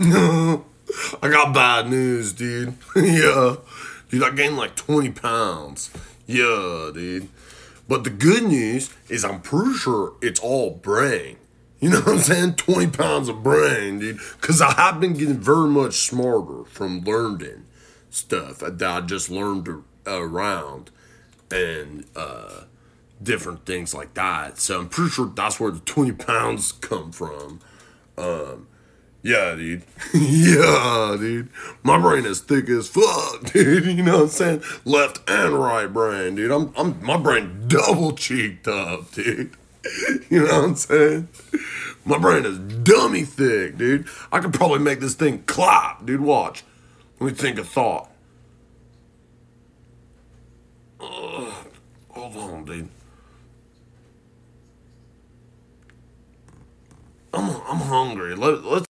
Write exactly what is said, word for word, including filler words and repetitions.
I got bad news, dude. Yeah. Dude, I gained like twenty pounds. Yeah, dude. But the good news is I'm pretty sure it's all brain. You know what I'm saying? twenty pounds of brain, dude. Because I have been getting very much smarter from learning stuff that I just learned around and uh, different things like that. So I'm pretty sure that's where the twenty pounds come from. Um, yeah, dude. Yeah, dude. My brain is thick as fuck, dude. You know what I'm saying? Left and right brain, dude. I'm, I'm, my brain double cheeked up, dude. You know what I'm saying? My brain is dummy thick, dude. I could probably make this thing clap, dude. Watch. Let me think a thought. Ugh. Hold on, dude. I'm, I'm hungry. Let, let's